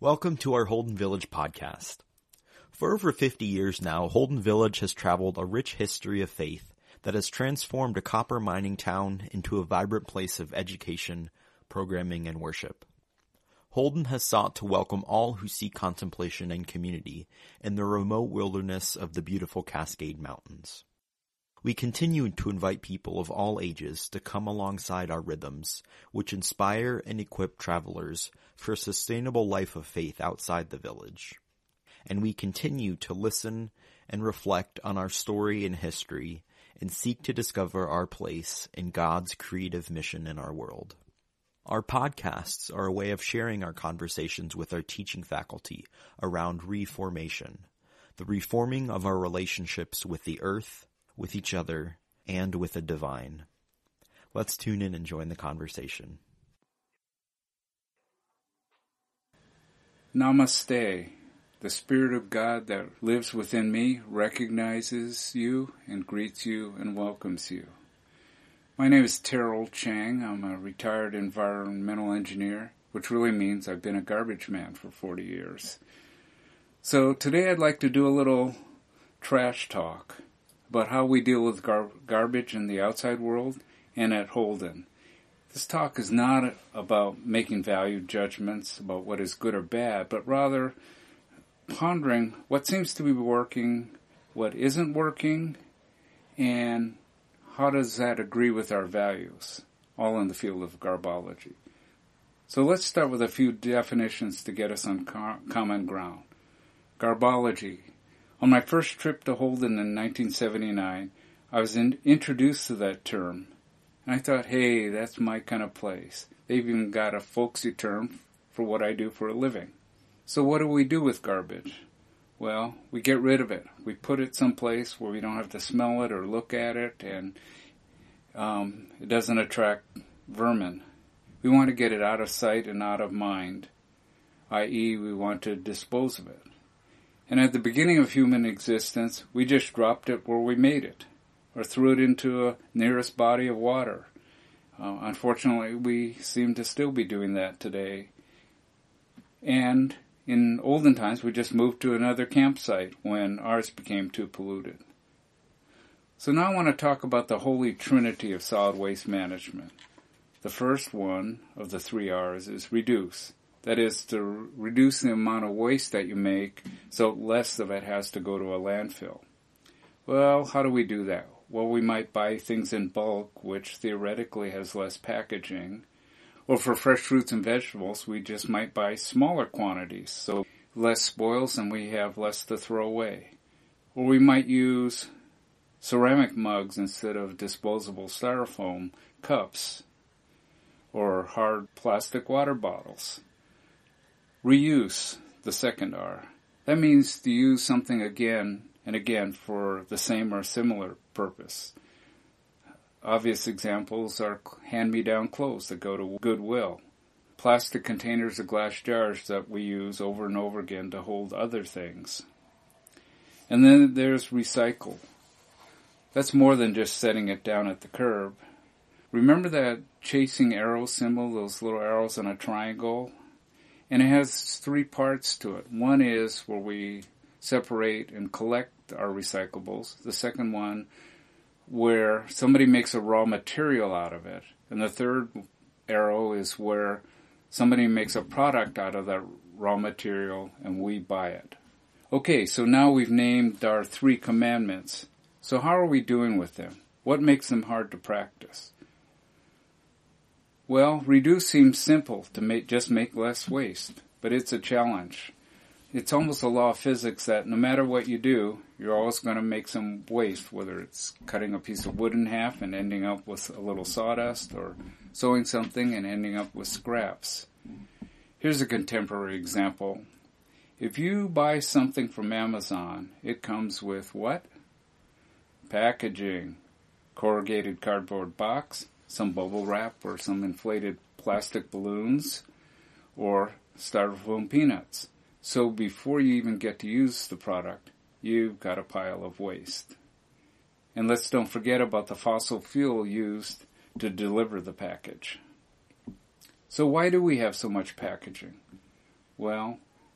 Welcome to our Holden Village podcast. For over 50 years now, Holden Village has traveled a rich history of faith that has transformed a copper mining town into a vibrant place of education, programming, and worship. Holden has sought to welcome all who seek contemplation and community in the remote wilderness of the beautiful Cascade Mountains. We continue to invite people of all ages to come alongside our rhythms, which inspire and equip travelers for a sustainable life of faith outside the village. And we continue to listen and reflect on our story and history and seek to discover our place in God's creative mission in our world. Our podcasts are a way of sharing our conversations with our teaching faculty around reformation, the reforming of our relationships with the earth, with each other, and with the divine. Let's tune in and join the conversation. Namaste. The Spirit of God that lives within me recognizes you and greets you and welcomes you. My name is Terrell Chang. I'm a retired environmental engineer, which really means I've been a garbage man for 40 years. So today I'd like to do a little trash talk about how we deal with garbage in the outside world and at Holden. This talk is not about making value judgments about what is good or bad, but rather pondering what seems to be working, what isn't working, and how does that agree with our values, all in the field of garbology. So let's start with a few definitions to get us on common ground. Garbology. On my first trip to Holden in 1979, I was introduced to that term, and I thought, hey, that's my kind of place. They've even got a folksy term for what I do for a living. So what do we do with garbage? Well, we get rid of it. We put it someplace where we don't have to smell it or look at it, and it doesn't attract vermin. We want to get it out of sight and out of mind, i.e., we want to dispose of it. And at the beginning of human existence, we just dropped it where we made it, or threw it into a nearest body of water. Unfortunately, we seem to still be doing that today. And in olden times, we just moved to another campsite when ours became too polluted. So now I want to talk about the holy trinity of solid waste management. The first one of the 3 R's is reduce. That is, to reduce the amount of waste that you make so less of it has to go to a landfill. Well, how do we do that? Well, we might buy things in bulk, which theoretically has less packaging. Or for fresh fruits and vegetables, we just might buy smaller quantities, so less spoils and we have less to throw away. Or we might use ceramic mugs instead of disposable styrofoam cups or hard plastic water bottles. Reuse, the second R. That means to use something again and again for the same or similar purpose. Obvious examples are hand-me-down clothes that go to Goodwill, plastic containers or glass jars that we use over and over again to hold other things. And then there's recycle. That's more than just setting it down at the curb. Remember that chasing arrow symbol, those little arrows on a triangle? And it has 3 parts to it. One is where we separate and collect our recyclables. The second one, where somebody makes a raw material out of it. And the third arrow is where somebody makes a product out of that raw material and we buy it. Okay, so now we've named our 3 commandments. So how are we doing with them? What makes them hard to practice? Well, reduce seems simple to just make less waste, but it's a challenge. It's almost a law of physics that no matter what you do, you're always going to make some waste, whether it's cutting a piece of wood in half and ending up with a little sawdust, or sewing something and ending up with scraps. Here's a contemporary example. If you buy something from Amazon, it comes with what? Packaging, corrugated cardboard box, some bubble wrap or some inflated plastic balloons, or styrofoam peanuts. So before you even get to use the product, you've got a pile of waste. And let's don't forget about the fossil fuel used to deliver the package. So why do we have so much packaging? Well,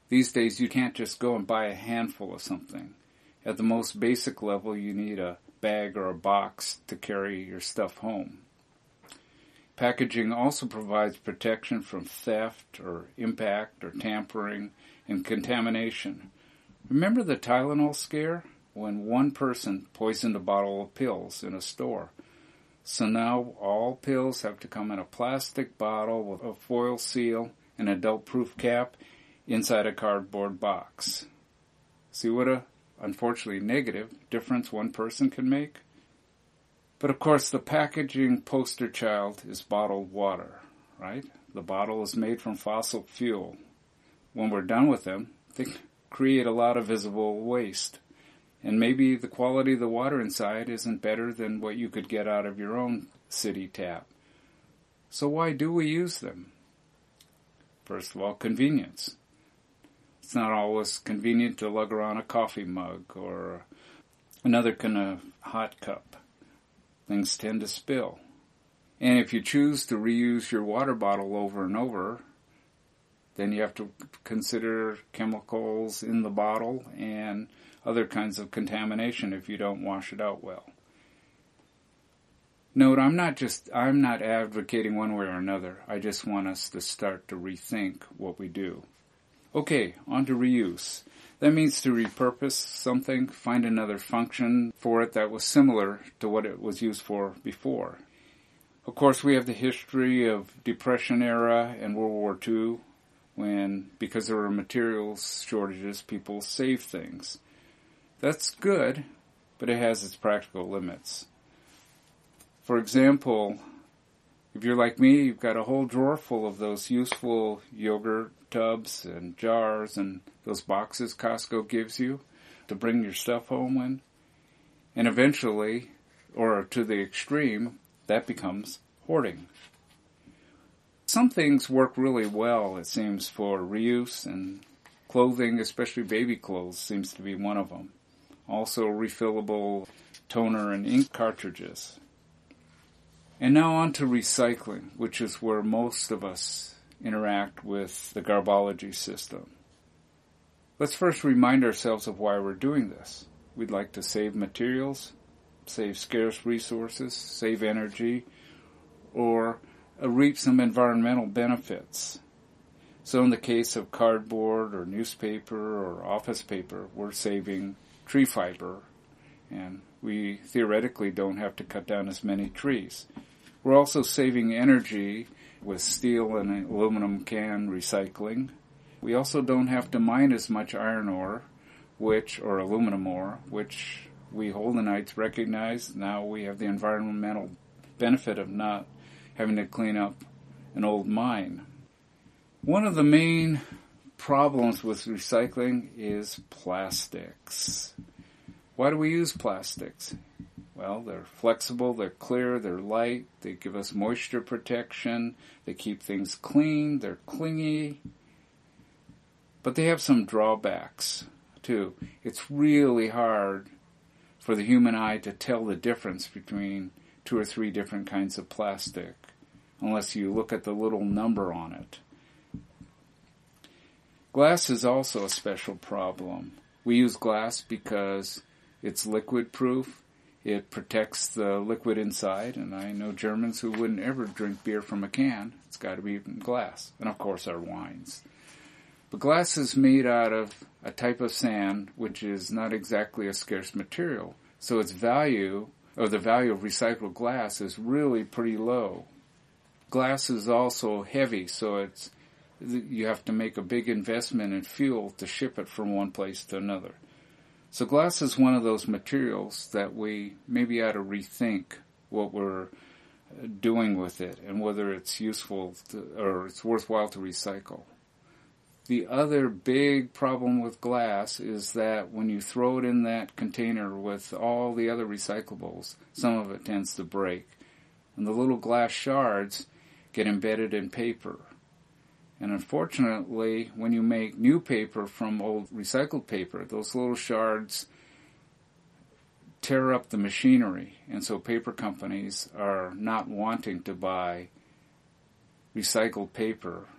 These days you can't just go and buy a handful of something. At the most basic level, you need a bag or a box to carry your stuff home. Packaging also provides protection from theft or impact or tampering and contamination. Remember the Tylenol scare? When one person poisoned a bottle of pills in a store. So now all pills have to come in a plastic bottle with a foil seal, an adult-proof cap, inside a cardboard box. See what a, unfortunately, negative difference one person can make? But of course, the packaging poster child is bottled water, right? The bottle is made from fossil fuel. When we're done with them, they create a lot of visible waste. And maybe the quality of the water inside isn't better than what you could get out of your own city tap. So why do we use them? First of all, convenience. It's not always convenient to lug around a coffee mug or another kind of hot cup. Things tend to spill. And if you choose to reuse your water bottle over and over, then you have to consider chemicals in the bottle and other kinds of contamination if you don't wash it out well. Note, I'm not advocating one way or another. I just want us to start to rethink what we do. Okay, on to reuse. That means to repurpose something, find another function for it that was similar to what it was used for before. Of course, we have the history of Depression era and World War II, when, because there were materials shortages, people saved things. That's good, but it has its practical limits. For example, if you're like me, you've got a whole drawer full of those useful yogurt tubs and jars and those boxes Costco gives you to bring your stuff home in. And eventually, or to the extreme, that becomes hoarding. Some things work really well, it seems, for reuse, and clothing, especially baby clothes, seems to be one of them. Also refillable toner and ink cartridges. And now on to recycling, which is where most of us interact with the garbology system. Let's first remind ourselves of why we're doing this. We'd like to save materials, save scarce resources, save energy, or reap some environmental benefits. So in the case of cardboard or newspaper or office paper, we're saving tree fiber, and we theoretically don't have to cut down as many trees. We're also saving energy with steel and aluminum can recycling. We also don't have to mine as much iron ore, or aluminum ore, which we Holdenites recognize. Now we have the environmental benefit of not having to clean up an old mine. One of the main problems with recycling is plastics. Why do we use plastics? Well, they're flexible, they're clear, they're light, they give us moisture protection, they keep things clean, they're clingy. But they have some drawbacks, too. It's really hard for the human eye to tell the difference between 2 or 3 different kinds of plastic, unless you look at the little number on it. Glass is also a special problem. We use glass because it's liquid-proof. It protects the liquid inside, and I know Germans who wouldn't ever drink beer from a can. It's got to be in glass. And, of course, our wines. But glass is made out of a type of sand which is not exactly a scarce material. So its value, or the value of recycled glass, is really pretty low. Glass is also heavy, so you have to make a big investment in fuel to ship it from one place to another. So glass is one of those materials that we maybe ought to rethink what we're doing with it and whether it's useful or it's worthwhile to recycle. The other big problem with glass is that when you throw it in that container with all the other recyclables, some of it tends to break. And the little glass shards get embedded in paper. And unfortunately, when you make new paper from old recycled paper, those little shards tear up the machinery. And so paper companies are not wanting to buy recycled paper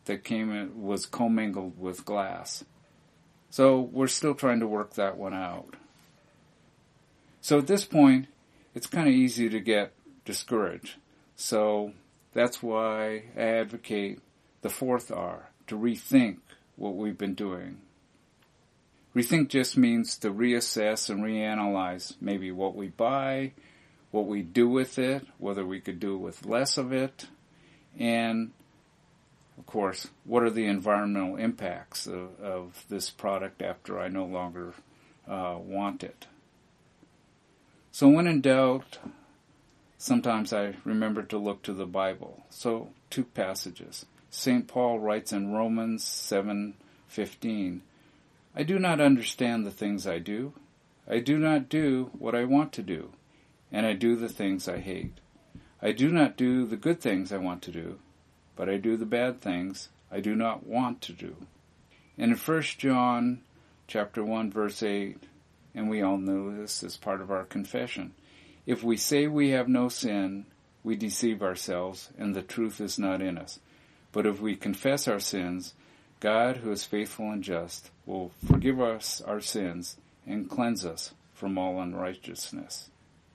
that was commingled with glass. So we're still trying to work that one out. So at this point, it's kind of easy to get discouraged. So that's why I advocate the fourth R, to rethink what we've been doing. Rethink just means to reassess and reanalyze maybe what we buy, what we do with it, whether we could do with less of it, and, of course, what are the environmental impacts of this product after I no longer want it. So when in doubt, sometimes I remember to look to the Bible. So, 2 passages. St. Paul writes in Romans 7:15, I do not understand the things I do. I do not do what I want to do, and I do the things I hate. I do not do the good things I want to do, but I do the bad things I do not want to do. And in 1 John chapter 1, verse 8, and we all know this as part of our confession, if we say we have no sin, we deceive ourselves, and the truth is not in us. But if we confess our sins, God, who is faithful and just, will forgive us our sins and cleanse us from all unrighteousness.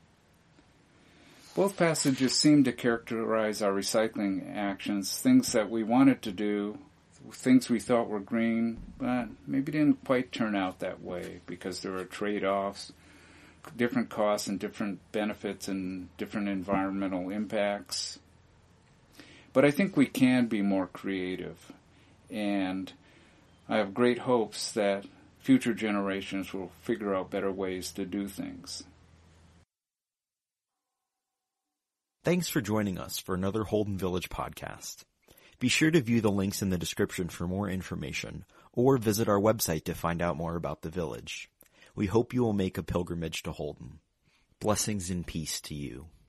Both passages seem to characterize our recycling actions, things that we wanted to do, things we thought were green, but maybe didn't quite turn out that way because there were trade-offs, different costs and different benefits and different environmental impacts. But I think we can be more creative, and I have great hopes that future generations will figure out better ways to do things. Thanks for joining us for another Holden Village podcast. Be sure to view the links in the description for more information, or visit our website to find out more about the village. We hope you will make a pilgrimage to Holden. Blessings and peace to you.